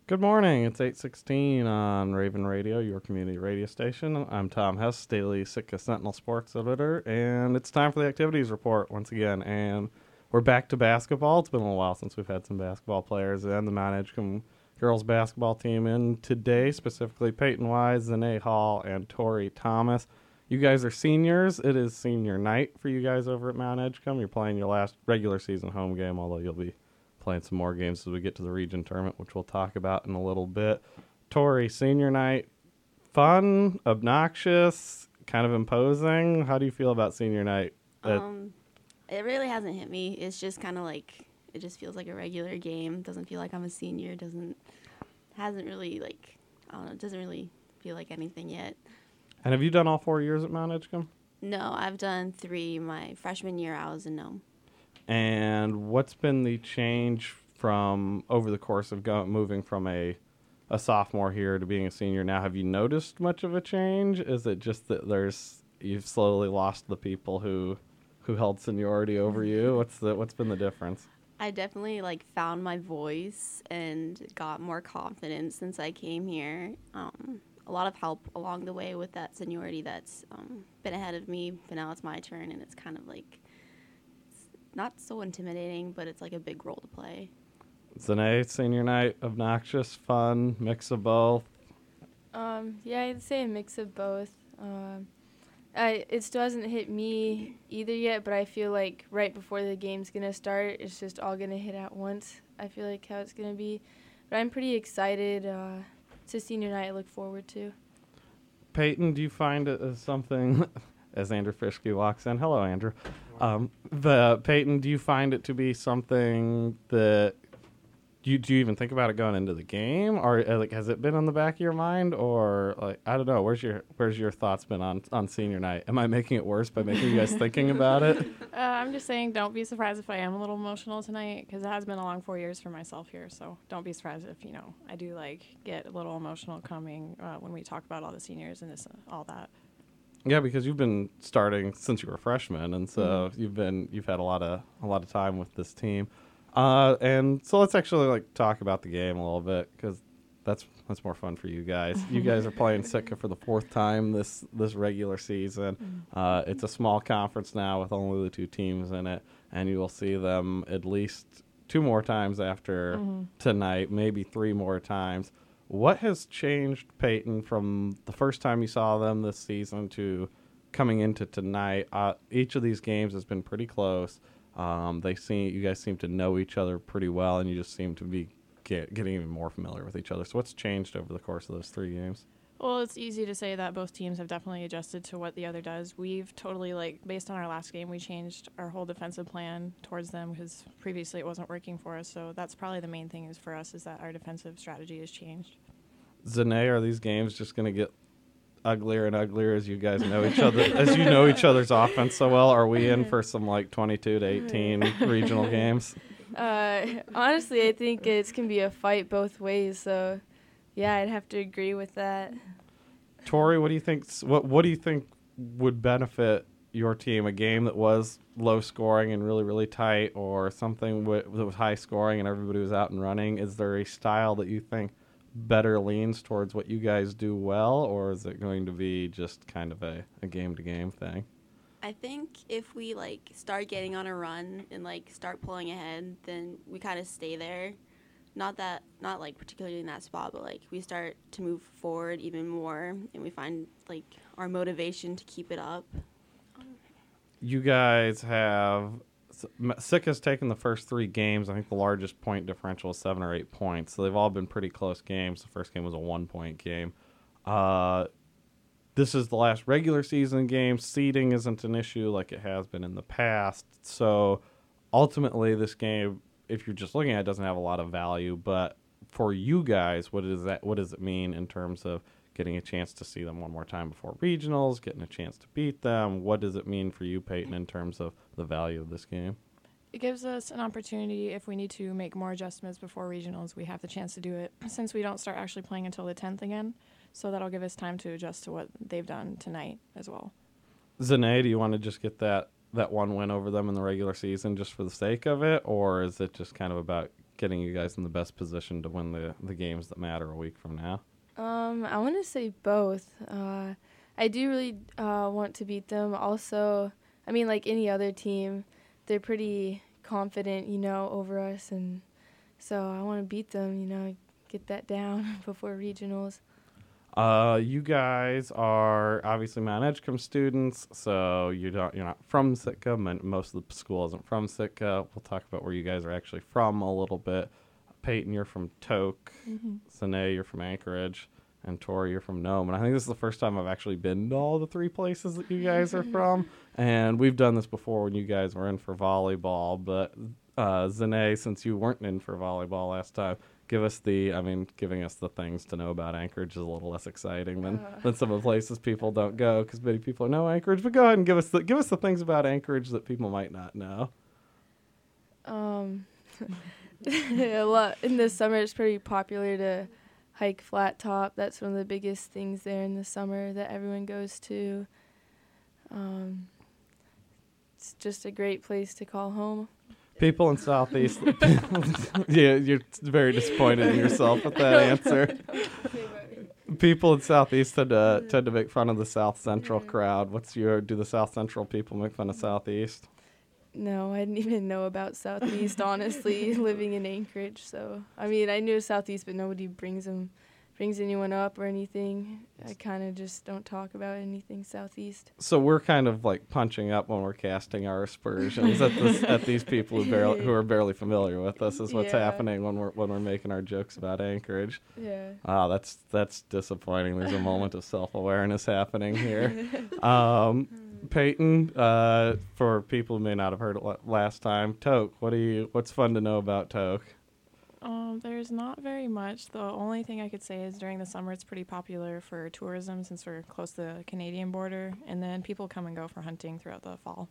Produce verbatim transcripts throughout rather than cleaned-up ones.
Good morning. It's eight sixteen on Raven Radio, your community radio station. I'm Tom Hess, Daily Sitka Sentinel sports editor, and it's time for the activities report once again. And we're back to basketball. It's been a little while since we've had some basketball players and the Mount Edgecombe girls basketball team in today, specifically Peyton Wise, Zane Hall, and Tori Thomas. You guys are seniors. It is senior night for you guys over at Mount Edgecombe. You're playing your last regular season home game, although you'll be playing some more games as we get to the region tournament, which we'll talk about in a little bit. Tori, senior night, fun, obnoxious, kind of imposing. How do you feel about senior night? Um, it really hasn't hit me. It's just kind of like, it just feels like a regular game. Doesn't feel like I'm a senior. Doesn't, hasn't really like, I don't know, doesn't really feel like anything yet. And have you done all four years at Mount Edgecombe? No, I've done three. My freshman year, I was in Nome. And what's been the change from over the course of go, moving from a a sophomore here to being a senior now? Have you noticed much of a change? Is it just that there's you've slowly lost the people who who held seniority over you? What's the what's been the difference? I definitely like found my voice and got more confidence since I came here. Um, a lot of help along the way with that seniority that's um, been ahead of me, but now it's my turn, and it's kind of like not so intimidating, but it's like a big role to play. Zane, senior night, obnoxious, fun, mix of both. Um, yeah, I'd say a mix of both. Um, I, it still hasn't hit me either yet, but I feel like right before the game's going to start, it's just all going to hit at once. I feel like how it's going to be. But I'm pretty excited. Uh, it's a senior night I look forward to. Peyton, do you find it as something, as Andrew Fischke walks in, hello, Andrew. Um, the Peyton, do you find it to be something that you do you even think about it going into the game, or uh, like has it been on the back of your mind, or like I don't know, where's your where's your thoughts been on on senior night? Am I making it worse by making you guys thinking about it? Uh, I'm just saying, don't be surprised if I am a little emotional tonight, because it has been a long four years for myself here. So don't be surprised if you know I do like get a little emotional coming uh, when we talk about all the seniors and this uh, all that. Yeah, because you've been starting since you were a freshman, and so Mm-hmm. you've been you've had a lot of a lot of time with this team. Uh, and so let's actually like talk about the game a little bit, because that's that's more fun for you guys. You guys are playing Sitka for the fourth time this this regular season. Uh, it's a small conference now with only the two teams in it, and you will see them at least two more times after Mm-hmm. tonight, maybe three more times. What has changed, Peyton, from the first time you saw them this season to coming into tonight? Uh, each of these games has been pretty close. Um, they seem you guys seem to know each other pretty well, and you just seem to be get, getting even more familiar with each other. So what's changed over the course of those three games? Well, it's easy to say that both teams have definitely adjusted to what the other does. We've totally, like, based on our last game, we changed our whole defensive plan towards them because previously it wasn't working for us. So that's probably the main thing is for us is that our defensive strategy has changed. Zane, are these games just going to get uglier and uglier as you guys know each other, as you know each other's offense so well? Are we in for some like twenty-two to eighteen regional games? Uh, honestly, I think it can be a fight both ways. So, yeah, I'd have to agree with that. Tori, what do you think? What What do you think would benefit your team? A game that was low scoring and really really tight, or something w- that was high scoring and everybody was out and running? Is there a style that you think better leans towards what you guys do well, or is it going to be just kind of a, a game-to-game thing? I think if we like start getting on a run and like start pulling ahead, then we kind of stay there. Not that, not like particularly in that spot, but like we start to move forward even more, and we find like our motivation to keep it up. You guys have Sitka's taken the first three games. I think the largest point differential is seven or eight points. So they've all been pretty close games. The first game was a one-point game. Uh, this is the last regular season game. Seeding isn't an issue like it has been in the past. So ultimately, this game, if you're just looking at it, doesn't have a lot of value. But for you guys, what does that? What does it mean in terms of getting a chance to see them one more time before regionals, getting a chance to beat them? What does it mean for you, Peyton, in terms of the value of this game? It gives us an opportunity if we need to make more adjustments before regionals. We have the chance to do it since we don't start actually playing until the tenth again. So that'll give us time to adjust to what they've done tonight as well. Zane, do you want to just get that, that one win over them in the regular season just for the sake of it, or is it just kind of about getting you guys in the best position to win the, the games that matter a week from now? Um, I want to say both. Uh, I do really uh, want to beat them. Also, I mean, like any other team, they're pretty confident, you know, over us, and so I want to beat them, you know, get that down before regionals. Uh, you guys are obviously Mount Edgecombe students, so you don't you're not from Sitka. Most of the school isn't from Sitka. We'll talk about where you guys are actually from a little bit. Peyton, you're from Tok. Mm-hmm. Sine, you're from Anchorage. And Tori, you're from Nome. And I think this is the first time I've actually been to all the three places that you guys are from. And we've done this before when you guys were in for volleyball. But uh, Zane, since you weren't in for volleyball last time, give us the, I mean, giving us the things to know about Anchorage is a little less exciting than, uh. than some of the places people don't go, because many people know Anchorage. But go ahead and give us the, give us the things about Anchorage that people might not know. Um, a lot in the summer, it's pretty popular to hike Flat Top. That's one of the biggest things there in the summer that everyone goes to. Um, it's just a great place to call home. People in Southeast, yeah, you're very disappointed in yourself with that answer. People in Southeast tend to, tend to make fun of the South Central crowd. What's your, do the South Central people make fun of Southeast? No, I didn't even know about Southeast, honestly, living in Anchorage. So, I mean, I knew Southeast, but nobody brings them, brings anyone up or anything. I kind of just don't talk about anything Southeast. So we're kind of like punching up when we're casting our aspersions at this, at these people who barely, who are barely familiar with us. Is what's yeah. happening when we're when we're making our jokes about Anchorage. Yeah. Ah, that's that's disappointing. There's a moment of self-awareness happening here. Um, Peyton, uh, for people who may not have heard it l- last time, Tok, what do you? What's fun to know about Tok? Um, there's not very much. The only thing I could say is during the summer it's pretty popular for tourism since we're close to the Canadian border, and then people come and go for hunting throughout the fall.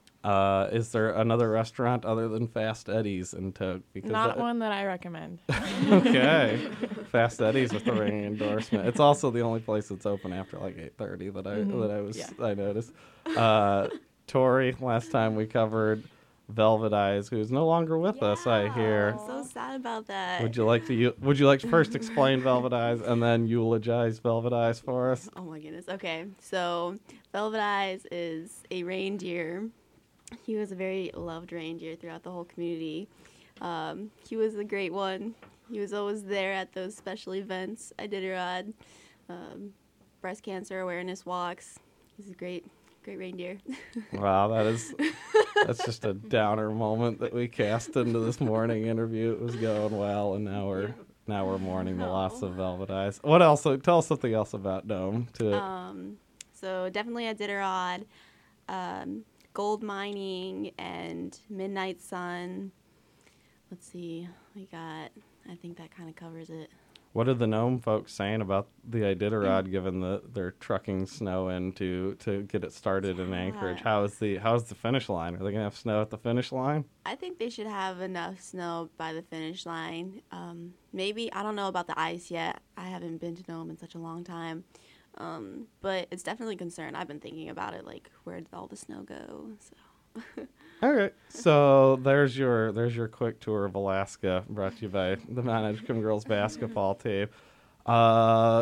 Uh, is there another restaurant other than Fast Eddie's in Tok? Because Not that, one that I recommend. Okay, Fast Eddie's with the ringing endorsement. It's also the only place that's open after like eight thirty that I Mm-hmm. that I was Yeah. I noticed. Uh, Tori, last time we covered Velvet Eyes, who's no longer with us. I hear. I'm so sad about that. Would you like to u- Would you like to first explain Velvet Eyes and then eulogize Velvet Eyes for us? Oh my goodness. Okay, so Velvet Eyes is a reindeer. He was a very loved reindeer throughout the whole community. Um, he was a great one. He was always there at those special events. Iditarod, um, breast cancer awareness walks. He's a great, great reindeer. Wow, that is that's just a downer moment that we cast into this morning interview. It was going well, and now we're now we're mourning the loss of Velvet Eyes. What else? Tell us something else about Nome. To Um, so definitely Iditarod, um, gold mining, and Midnight Sun. Let's see, we got. I think that kind of covers it. what are the Nome folks saying about the Iditarod, given the they're trucking snow in to to get it started in Anchorage? Yeah. How is the how's the finish line? Are they gonna have snow at the finish line? I think they should have enough snow by the finish line. Um, maybe, I don't know about the ice yet. I haven't been to Nome in such a long time. Um, but it's definitely a concern. I've been thinking about it, like, where did all the snow go? So. Okay, so there's your there's your quick tour of Alaska, brought to you by the Mount Edgecombe girls basketball team. Uh,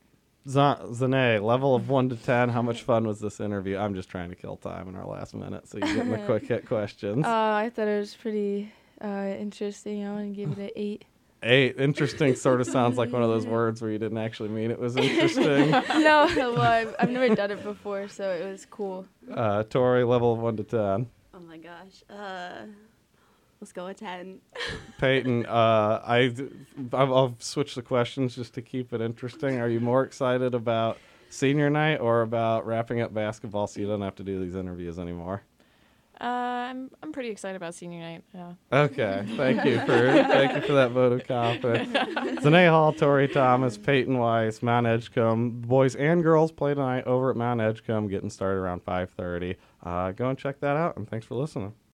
Zane, level of one to ten, how much fun was this interview? I'm just trying to kill time in our last minute, so you get the quick hit questions. Uh, I thought it was pretty uh, interesting. I want to give it an eight. Eight. Interesting sort of sounds like one of those words where you didn't actually mean it was interesting. No, well, I've, I've never done it before, so it was cool. Uh, Tori, level of one to ten. Oh my gosh. Uh, let's go with ten. Peyton, uh, I, I'll I'll switch the questions just to keep it interesting. Are you more excited about senior night or about wrapping up basketball so you don't have to do these interviews anymore? Uh, I'm I'm pretty excited about senior night. Yeah. Okay, thank you for thank you for that vote of confidence. Zane Hall, Tori Thomas, Peyton Weiss, Mount Edgecombe. Boys and girls play tonight over at Mount Edgecombe, getting started around five thirty. Uh, go and check that out, and thanks for listening.